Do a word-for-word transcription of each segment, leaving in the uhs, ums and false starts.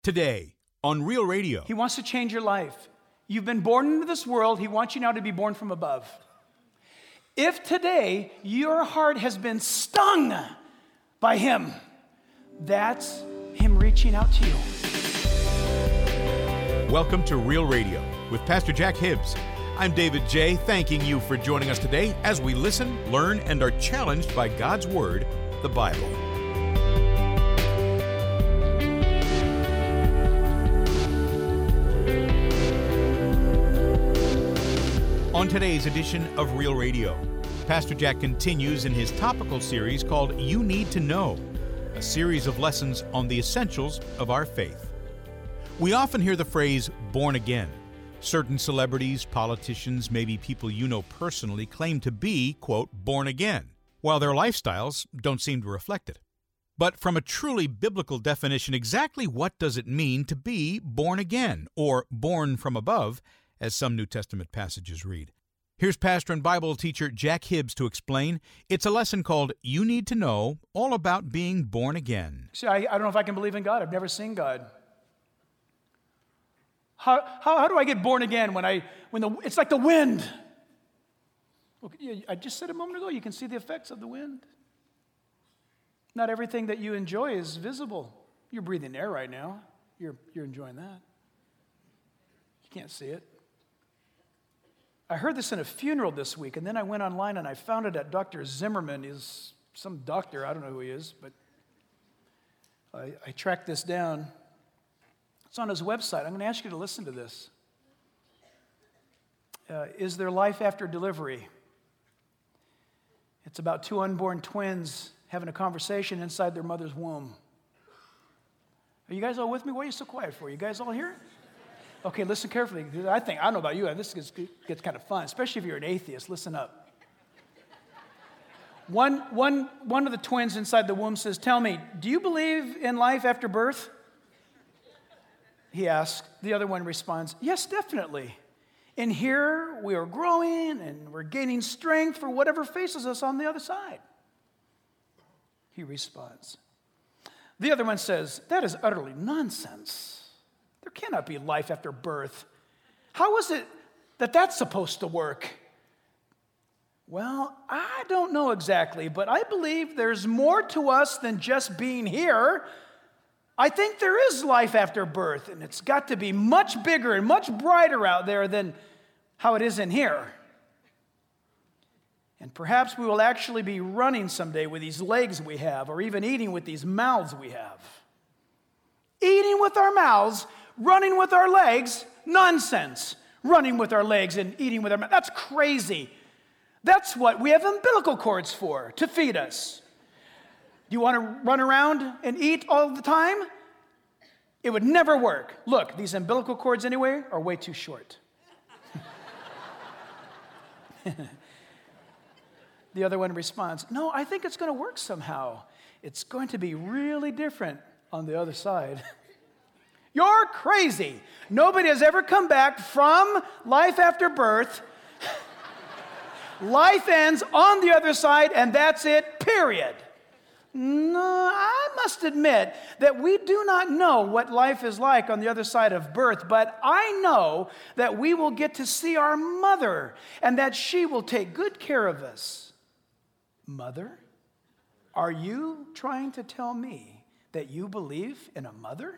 Today on Real Radio. He wants to change your life. You've been born into this world. He wants you now to be born from above. If today your heart has been stung by him, that's him reaching out to you. Welcome to Real Radio with Pastor Jack Hibbs. I'm David J., thanking you for joining us today as we listen, learn, and are challenged by God's Word, the Bible. On today's edition of Real Radio, Pastor Jack continues in his topical series called You Need to Know, a series of lessons on the essentials of our faith. We often hear the phrase, born again. Certain celebrities, politicians, maybe people you know personally claim to be, quote, born again, while their lifestyles don't seem to reflect it. But from a truly biblical definition, exactly what does it mean to be born again, or born from above, as some New Testament passages read? Here's pastor and Bible teacher Jack Hibbs to explain. It's a lesson called You Need to Know, all about being born again. See, I, I don't know if I can believe in God. I've never seen God. How, how, how do I get born again when I when the it's like the wind? Look, I just said a moment ago, you can see the effects of the wind. Not everything that you enjoy is visible. You're breathing air right now. You're you're enjoying that. You can't see it. I heard this in a funeral this week, and then I went online and I found it at Doctor Zimmerman. He's some doctor, I don't know who he is, but I, I tracked this down. It's on his website. I'm going to ask you to listen to this. Uh, is there life after delivery? It's about two unborn twins having a conversation inside their mother's womb. Are you guys all with me? Why are you so quiet for? You guys all here? Okay, listen carefully. I think, I don't know about you, this gets, gets kind of fun, especially if you're an atheist. Listen up. One, one, one of the twins inside the womb says, "Tell me, do you believe in life after birth?" He asks. The other one responds, "Yes, definitely. In here, we are growing and we're gaining strength for whatever faces us on the other side." He responds. The other one says, "That is utterly nonsense. There cannot be life after birth. How is it that that's supposed to work?" "Well, I don't know exactly, but I believe there's more to us than just being here. I think there is life after birth, and it's got to be much bigger and much brighter out there than how it is in here. And perhaps we will actually be running someday with these legs we have, or even eating with these mouths we have." Eating with our mouths, running with our legs, nonsense. Running with our legs and eating with our mouths, that's crazy. That's what we have umbilical cords for, to feed us. Do you want to run around and eat all the time? It would never work. Look, these umbilical cords anyway are way too short. The other one responds, "No, I think it's going to work somehow. It's going to be really different on the other side." You're crazy. Nobody has ever come back from life after birth. Life ends on the other side, and that's it, period. No, I must admit that we do not know what life is like on the other side of birth, but I know that we will get to see our mother and that she will take good care of us. Mother? Are you trying to tell me that you believe in a mother?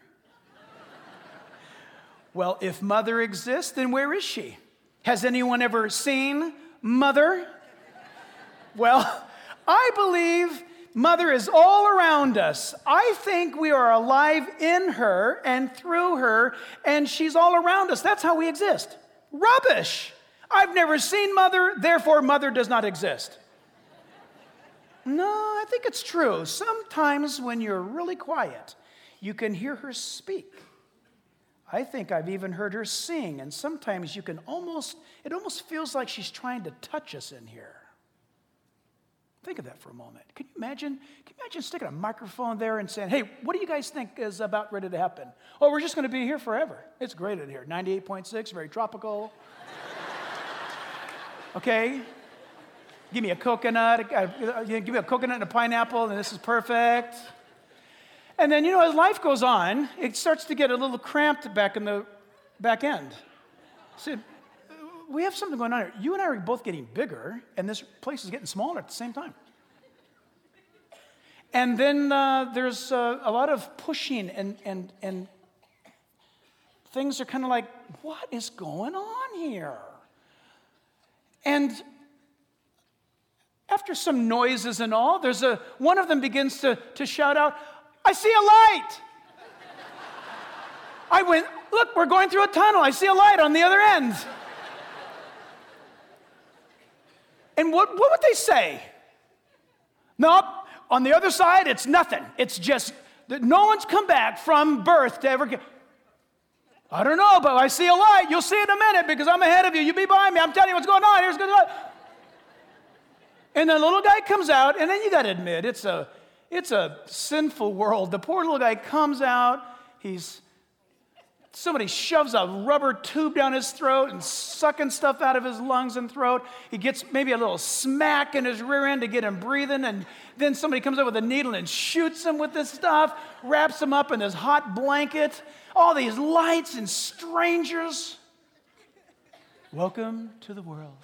Well, if mother exists, then where is she? Has anyone ever seen mother? Well, I believe mother is all around us. I think we are alive in her and through her, and she's all around us. That's how we exist. Rubbish! I've never seen mother, therefore mother does not exist. No, I think it's true. Sometimes when you're really quiet, you can hear her speak. I think I've even heard her sing, and sometimes you can almost, it almost feels like she's trying to touch us in here. Think of that for a moment. Can you imagine, can you imagine sticking a microphone there and saying, "Hey, what do you guys think is about ready to happen?" "Oh, we're just going to be here forever. It's great in here. ninety-eight point six, very tropical." Okay? Give me a coconut, uh, give me a coconut and a pineapple, and this is perfect. And then, you know, as life goes on, it starts to get a little cramped back in the back end. So, we have something going on here. You and I are both getting bigger, and this place is getting smaller at the same time. And then uh, there's uh, a lot of pushing, and and and things are kind of like, what is going on here? And after some noises and all, there's a one of them begins to, to shout out, I see a light. I went, look, we're going through a tunnel. I see a light on the other end. And what, what would they say? Nope, on the other side, it's nothing. It's just that no one's come back from birth to ever get. I don't know, but I see a light. You'll see it in a minute because I'm ahead of you. You be behind me. I'm telling you what's going on. Here's going on. And the little guy comes out, and then you got to admit, it's a, it's a sinful world. The poor little guy comes out. He's Somebody shoves a rubber tube down his throat and sucking stuff out of his lungs and throat. He gets maybe a little smack in his rear end to get him breathing, and then somebody comes up with a needle and shoots him with this stuff, wraps him up in this hot blanket. All these lights and strangers. Welcome to the world.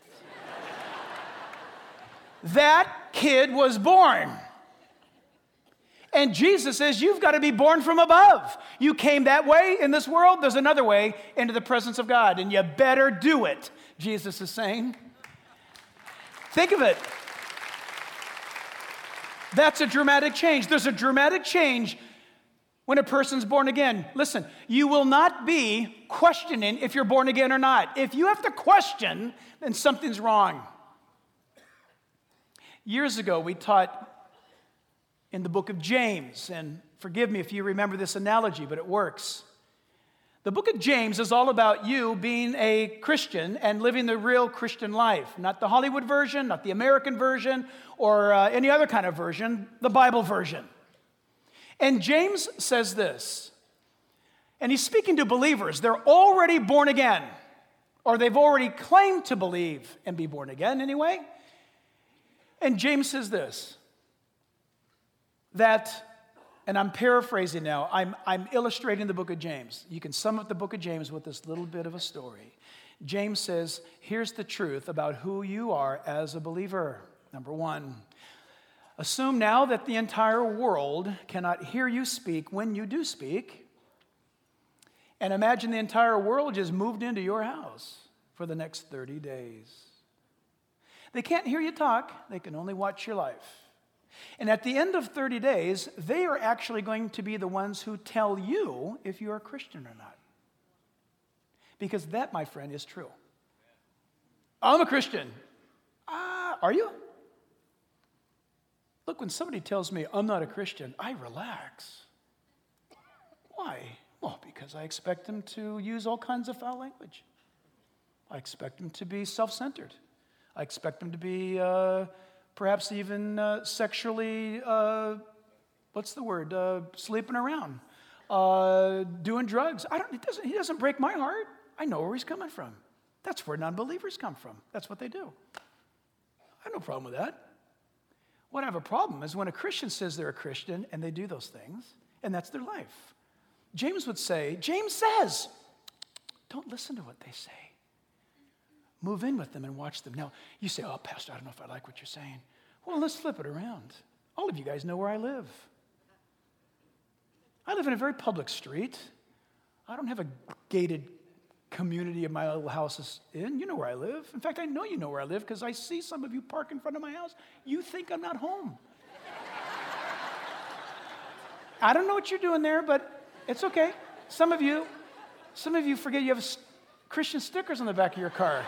That kid was born. And Jesus says, you've got to be born from above. You came that way in this world, there's another way into the presence of God, and you better do it, Jesus is saying. Think of it. That's a dramatic change. There's a dramatic change when a person's born again. Listen, you will not be questioning if you're born again or not. If you have to question, then something's wrong. Years ago, we taught in the book of James, and forgive me if you remember this analogy, but it works. The book of James is all about you being a Christian and living the real Christian life, not the Hollywood version, not the American version, or uh, any other kind of version, the Bible version. And James says this, and he's speaking to believers. They're already born again, or they've already claimed to believe and be born again anyway. And James says this, that, and I'm paraphrasing now, I'm, I'm illustrating the book of James. You can sum up the book of James with this little bit of a story. James says, here's the truth about who you are as a believer. Number one, assume now that the entire world cannot hear you speak when you do speak, and imagine the entire world just moved into your house for the next thirty days. They can't hear you talk, they can only watch your life. And at the end of thirty days, they are actually going to be the ones who tell you if you're a Christian or not. Because that, my friend, is true. I'm a Christian. Ah, are you? Look, when somebody tells me I'm not a Christian, I relax. Why? Well, because I expect them to use all kinds of foul language. I expect them to be self-centered. I expect them to be uh, perhaps even uh, sexually, uh, what's the word, uh, sleeping around, uh, doing drugs. I don't. It doesn't. He doesn't break my heart. I know where he's coming from. That's where non-believers come from. That's what they do. I have no problem with that. What I have a problem is when a Christian says they're a Christian and they do those things, and that's their life. James would say, James says, don't listen to what they say. Move in with them and watch them. Now, you say, oh, Pastor, I don't know if I like what you're saying. Well, let's flip it around. All of you guys know where I live. I live in a very public street. I don't have a gated community of my little houses in. You know where I live. In fact, I know you know where I live because I see some of you park in front of my house. You think I'm not home. I don't know what you're doing there, but it's okay. Some of you, some of you forget you have Christian stickers on the back of your car.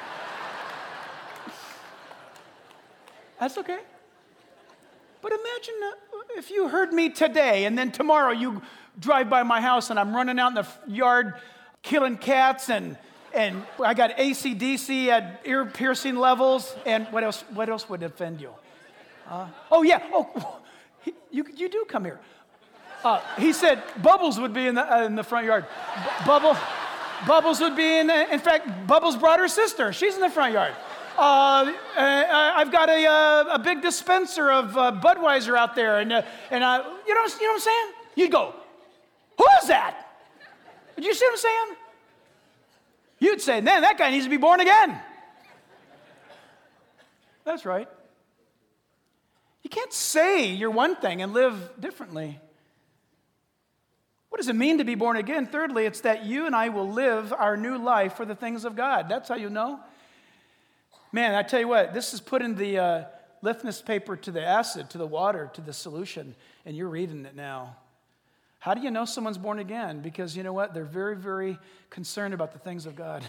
That's okay. But imagine if you heard me today and then tomorrow you drive by my house and I'm running out in the yard killing cats and and I got A C D C at ear-piercing levels, and what else What else would offend you? Uh, oh, yeah. Oh, he, you, you do come here. Uh, he said Bubbles would be in the, uh, in the front yard. B- Bubble, Bubbles would be in, the, in fact, Bubbles brought her sister. She's in the front yard. Uh, uh, I've got a, uh, a big dispenser of uh, Budweiser out there, and uh, and uh, you know you know what I'm saying? You'd go, who is that? Did you see what I'm saying? You'd say, man, that guy needs to be born again. That's right. You can't say you're one thing and live differently. What does it mean to be born again? Thirdly, it's that you and I will live our new life for the things of God. That's how you know. Man, I tell you what, this is putting the uh, litmus paper to the acid, to the water, to the solution, and you're reading it now. How do you know someone's born again? Because you know what? They're very, very concerned about the things of God.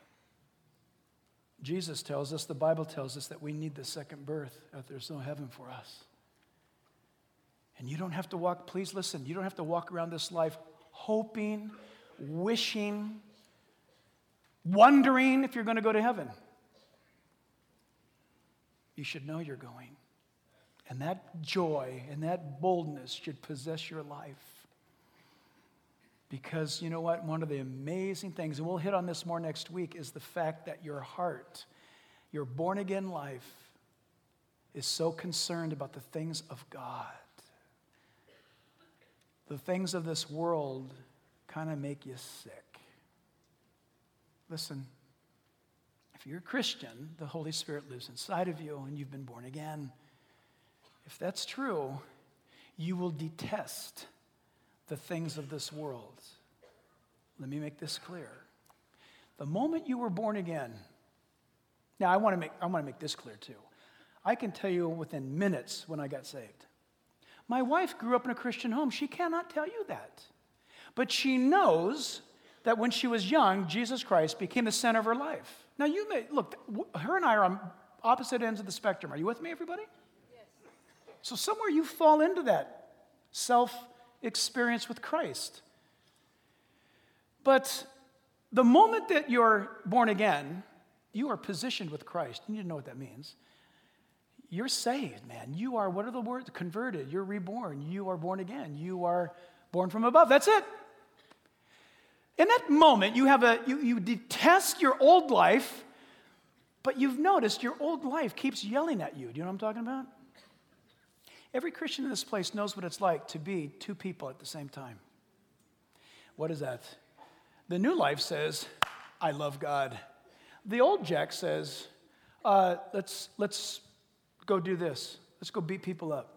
Jesus tells us, the Bible tells us that we need the second birth, that there's no heaven for us. And you don't have to walk, please listen, you don't have to walk around this life hoping, wishing, wondering if you're going to go to heaven. You should know you're going. And that joy and that boldness should possess your life. Because you know what? One of the amazing things, and we'll hit on this more next week, is the fact that your heart, your born-again life, is so concerned about the things of God. The things of this world kind of make you sick. Listen, if you're a Christian, the Holy Spirit lives inside of you and you've been born again. If that's true, you will detest the things of this world. Let me make this clear. The moment you were born again, now I want to make I want to make this clear too. I can tell you within minutes when I got saved. My wife grew up in a Christian home. She cannot tell you that. But she knows that when she was young, Jesus Christ became the center of her life. Now you may, look, her and I are on opposite ends of the spectrum. Are you with me, everybody? Yes. So somewhere you fall into that self-experience with Christ. But the moment that you're born again, you are positioned with Christ. You need to know what that means. You're saved, man. You are, what are the words? Converted. You're reborn. You are born again. You are born from above. That's it. In that moment, you have a you, you detest your old life, but you've noticed your old life keeps yelling at you. Do you know what I'm talking about? Every Christian in this place knows what it's like to be two people at the same time. What is that? The new life says, I love God. The old Jack says, uh, let's let's go do this. Let's go beat people up.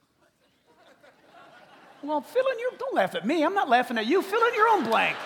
Well, fill in your, don't laugh at me. I'm not laughing at you. Fill in your own blank.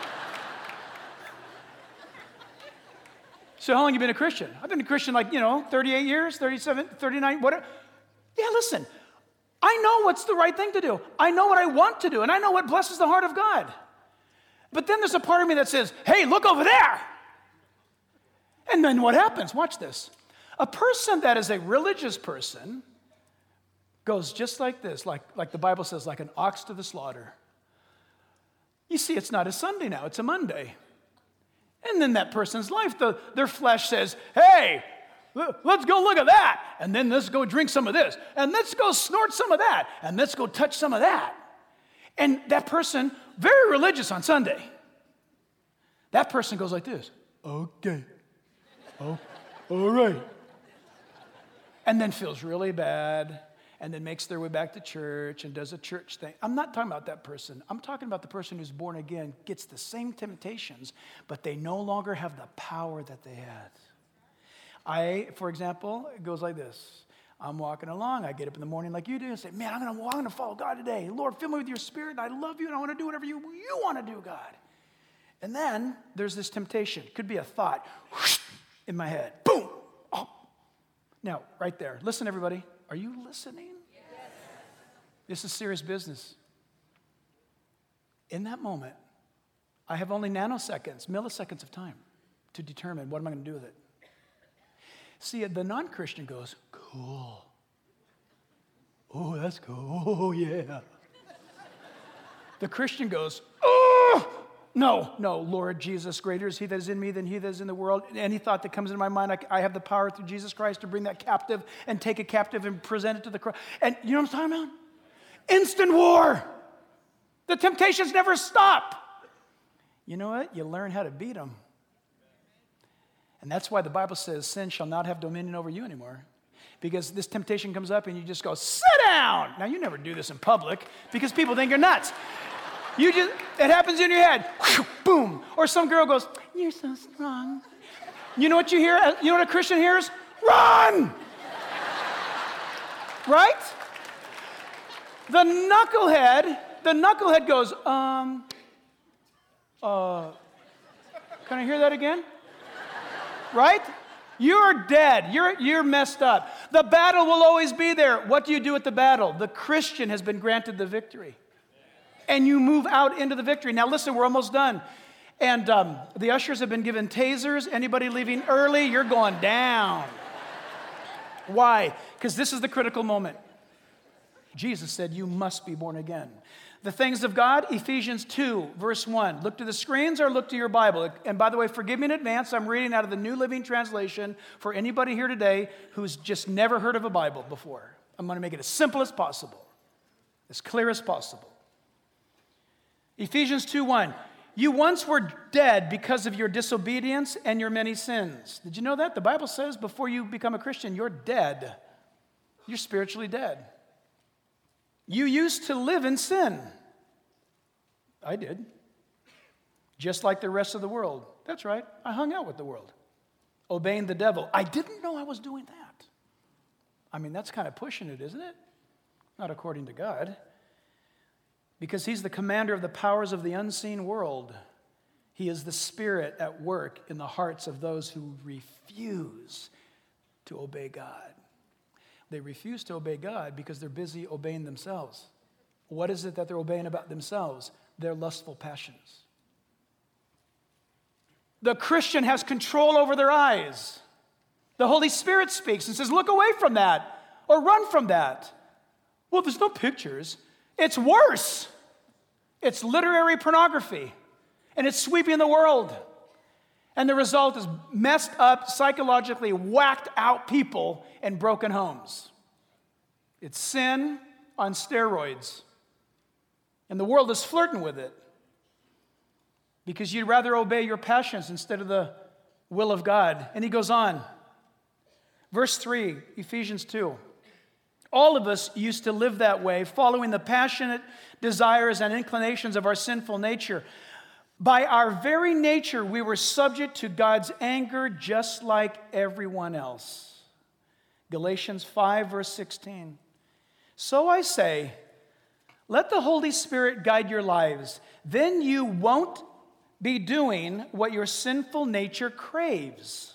So how long have you been a Christian? I've been a Christian like, you know, thirty-eight years, thirty-seven, thirty-nine, whatever. Yeah, listen, I know what's the right thing to do. I know what I want to do, and I know what blesses the heart of God. But then there's a part of me that says, hey, look over there. And then what happens? Watch this. A person that is a religious person goes just like this, like, like the Bible says, like an ox to the slaughter. You see, it's not a Sunday now, it's a Monday. And then that person's life, the, their flesh says, hey, let's go look at that. And then let's go drink some of this. And let's go snort some of that. And let's go touch some of that. And that person, very religious on Sunday, that person goes like this. Okay. Oh, all right. And then feels really bad, and then makes their way back to church and does a church thing. I'm not talking about that person. I'm talking about the person who's born again, gets the same temptations, but they no longer have the power that they had. I, for example, it goes like this. I'm walking along. I get up in the morning like you do and say, man, I'm going to I'm going to follow God today. Lord, fill me with your spirit, and I love you, and I want to do whatever you, you want to do, God. And then there's this temptation. It could be a thought whoosh, in my head. Boom. Oh. Now, right there. Listen, everybody. Are you listening? Yes. This is serious business. In that moment, I have only nanoseconds, milliseconds of time to determine what am I going to do with it. See, the non-Christian goes, cool. Oh, that's cool. Oh, yeah. The Christian goes, oh, no, no, Lord Jesus, greater is he that is in me than he that is in the world. Any thought that comes into my mind, I, I have the power through Jesus Christ to bring that captive and take it captive and present it to the cross. And you know what I'm talking about? Instant war. The temptations never stop. You know what? You learn how to beat them. And that's why the Bible says sin shall not have dominion over you anymore. Because this temptation comes up and you just go, sit down. Now, you never do this in public because people think you're nuts. You just, it happens in your head. Boom. Or some girl goes, you're so strong. You know what you hear? You know what a Christian hears? Run! Right? The knucklehead, the knucklehead goes, um, uh, can I hear that again? Right? You're dead. You're, you're messed up. The battle will always be there. What do you do at the battle? The Christian has been granted the victory. And you move out into the victory. Now listen, we're almost done. And um, the ushers have been given tasers. Anybody leaving early, you're going down. Why? Because this is the critical moment. Jesus said, you must be born again. The things of God, Ephesians two, verse one. Look to the screens or look to your Bible. And by the way, forgive me in advance. I'm reading out of the New Living Translation for anybody here today who's just never heard of a Bible before. I'm going to make it as simple as possible, as clear as possible. Ephesians two one. You once were dead because of your disobedience and your many sins. Did you know that? The Bible says before you become a Christian, you're dead. You're spiritually dead. You used to live in sin. I did. Just like the rest of the world. That's right. I hung out with the world. Obeying the devil. I didn't know I was doing that. I mean, that's kind of pushing it, isn't it? Not according to God. Because he's the commander of the powers of the unseen world. He is the Spirit at work in the hearts of those who refuse to obey God. They refuse to obey God because they're busy obeying themselves. What is it that they're obeying about themselves? Their lustful passions. The Christian has control over their eyes. The Holy Spirit speaks and says, look away from that or run from that. Well, there's no pictures. It's worse. It's literary pornography, and it's sweeping the world. And the result is messed up, psychologically whacked out people and broken homes. It's sin on steroids. And the world is flirting with it because you'd rather obey your passions instead of the will of God. And he goes on. Verse three, Ephesians two. All of us used to live that way, following the passionate desires and inclinations of our sinful nature. By our very nature, we were subject to God's anger just like everyone else. Galatians five, verse sixteen. So I say, let the Holy Spirit guide your lives. Then you won't be doing what your sinful nature craves.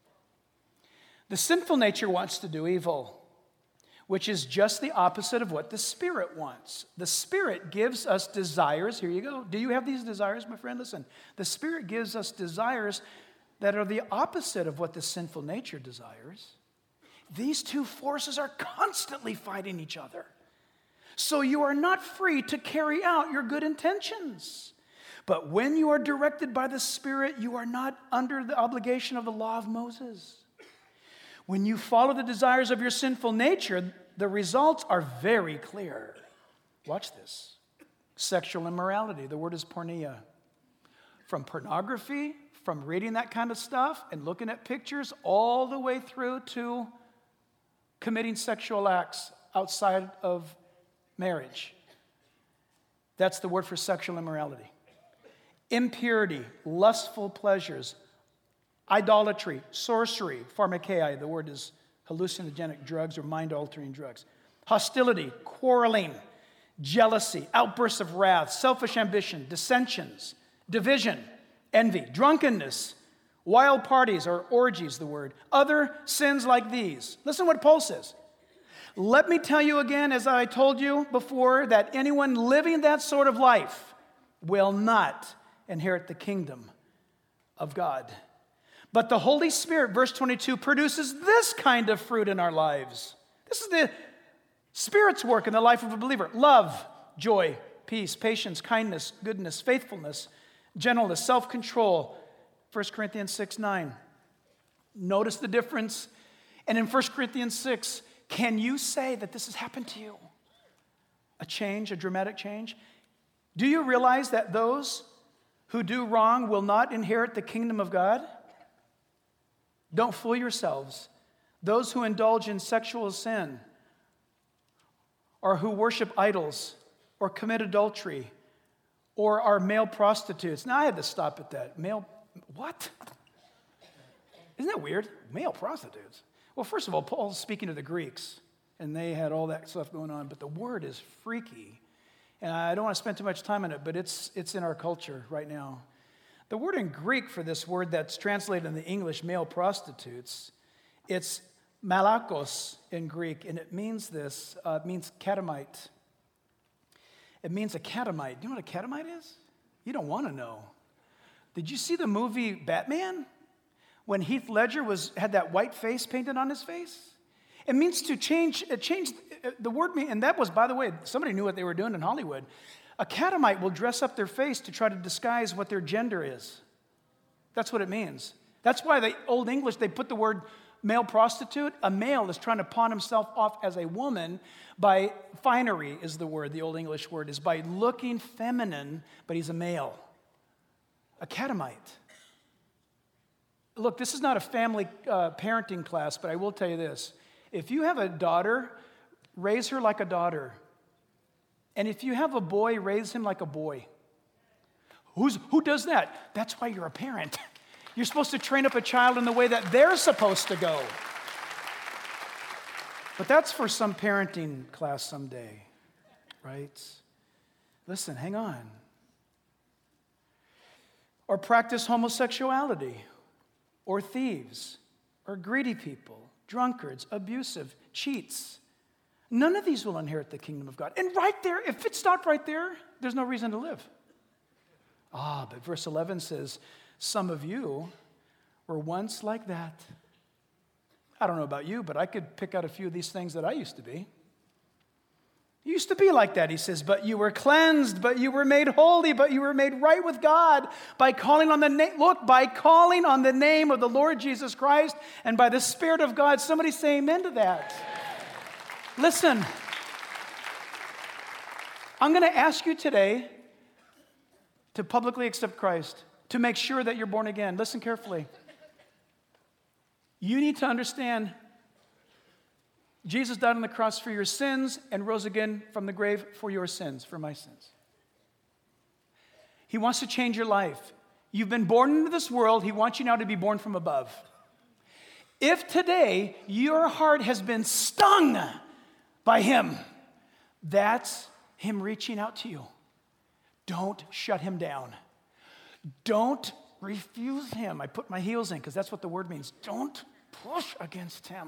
The sinful nature wants to do evil, which is just the opposite of what the Spirit wants. The Spirit gives us desires. Here you go. Do you have these desires, my friend? Listen. The Spirit gives us desires that are the opposite of what the sinful nature desires. These two forces are constantly fighting each other. So you are not free to carry out your good intentions. But when you are directed by the Spirit, you are not under the obligation of the law of Moses. When you follow the desires of your sinful nature, the results are very clear. Watch this. Sexual immorality. The word is porneia. From pornography, from reading that kind of stuff and looking at pictures, all the way through to committing sexual acts outside of marriage. That's the word for sexual immorality. Impurity, lustful pleasures, idolatry, sorcery, pharmakeia, the word is hallucinogenic drugs or mind-altering drugs. Hostility, quarreling, jealousy, outbursts of wrath, selfish ambition, dissensions, division, envy, drunkenness, wild parties or orgies, the word. Other sins like these. Listen what Paul says. Let me tell you again, as I told you before, that anyone living that sort of life will not inherit the kingdom of God. But the Holy Spirit, verse twenty-two, produces this kind of fruit in our lives. This is the Spirit's work in the life of a believer. Love, joy, peace, patience, kindness, goodness, faithfulness, gentleness, self-control. First Corinthians six nine. Notice the difference. And in First Corinthians six, can you say that this has happened to you? A change, a dramatic change? Do you realize that those who do wrong will not inherit the kingdom of God? Don't fool yourselves. those who indulge in sexual sin, or who worship idols, or commit adultery, or are male prostitutes. Now, I had to stop at that. Male, what? Isn't that weird? Male prostitutes. Well, first of all, Paul's speaking to the Greeks, and they had all that stuff going on, but the word is freaky. And I don't want to spend too much time on it, but it's it's in our culture right now. The word in Greek for this word that's translated in the English, male prostitutes, it's malakos in Greek, and it means this, uh, it means catamite. It means a catamite. Do you know what a catamite is? You don't want to know. Did you see the movie Batman? When Heath Ledger was had that white face painted on his face? It means to change, it changed the word, mean, and that was, by the way, somebody knew what they were doing in Hollywood. A catamite will dress up their face to try to disguise what their gender is. That's what it means. That's why the Old English, they put the word male prostitute. A male is trying to pawn himself off as a woman by finery is the word, the Old English word, is by looking feminine, but he's a male. A catamite. Look, this is not a family uh, parenting class, but I will tell you this. If you have a daughter, raise her like a daughter. And if you have a boy, raise him like a boy. Who's, who does that? That's why you're a parent. You're supposed to train up a child in the way that they're supposed to go. But that's for some parenting class someday, right? Listen, hang on. Or practice homosexuality, or thieves, or greedy people, drunkards, abusive, cheats. None of these will inherit the kingdom of God. And right there, if it stopped right there, there's no reason to live. Ah, but verse eleven says, some of you were once like that. I don't know about you, but I could pick out a few of these things that I used to be. You used to be like that, he says, but you were cleansed, but you were made holy, but you were made right with God by calling on the name, look, by calling on the name of the Lord Jesus Christ and by the Spirit of God. Somebody say amen to that. Listen, I'm going to ask you today to publicly accept Christ, to make sure that you're born again. Listen carefully. You need to understand Jesus died on the cross for your sins and rose again from the grave for your sins, for my sins. He wants to change your life. You've been born into this world. He wants you now to be born from above. If today your heart has been stung by him, that's him reaching out to you. Don't shut him down. Don't refuse him. I put my heels in because that's what the word means. Don't push against him.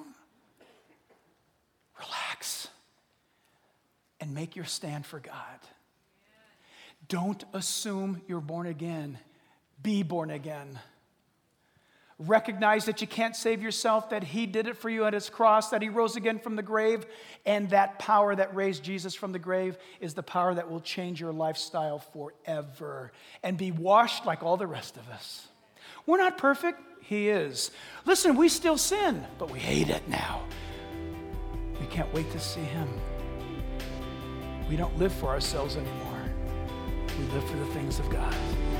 Relax and make your stand for God. Don't assume you're born again. Be born again. Recognize that you can't save yourself, that he did it for you at his cross, that he rose again from the grave, and that power that raised Jesus from the grave is the power that will change your lifestyle forever and be washed like all the rest of us. We're not perfect. He is. Listen, we still sin, but we hate it now. We can't wait to see him. We don't live for ourselves anymore. We live for the things of God.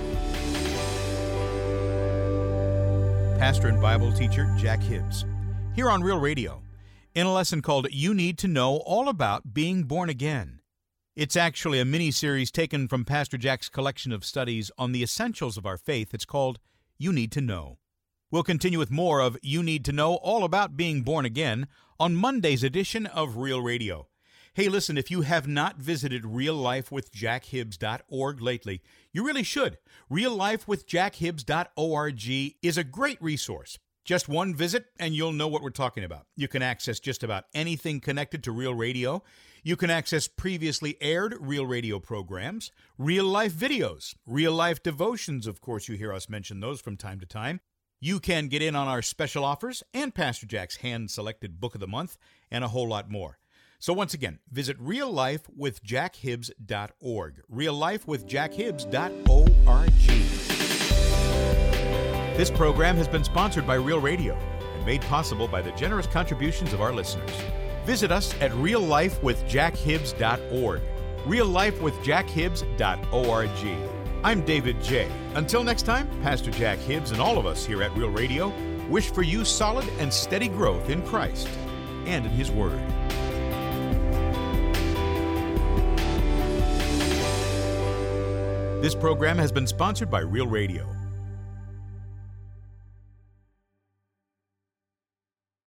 Pastor and Bible teacher Jack Hibbs, here on Real Radio, in a lesson called You Need to Know All About Being Born Again. It's actually a mini-series taken from Pastor Jack's collection of studies on the essentials of our faith. It's called You Need to Know. We'll continue with more of You Need to Know All About Being Born Again on Monday's edition of Real Radio. Hey, listen, if you have not visited real life with jack hibbs dot org lately, you really should. real life with jack hibbs dot org is a great resource. Just one visit and you'll know what we're talking about. You can access just about anything connected to Real Radio. You can access previously aired Real Radio programs, real-life videos, real-life devotions, of course you hear us mention those from time to time. You can get in on our special offers and Pastor Jack's hand-selected book of the month and a whole lot more. So once again, visit real life with jack hibbs dot org, real life with jack hibbs dot org. This program has been sponsored by Real Radio and made possible by the generous contributions of our listeners. Visit us at real life with jack hibbs dot org, real life with jack hibbs dot org. I'm David J. Until next time, Pastor Jack Hibbs and all of us here at Real Radio wish for you solid and steady growth in Christ and in His Word. This program has been sponsored by Real Radio.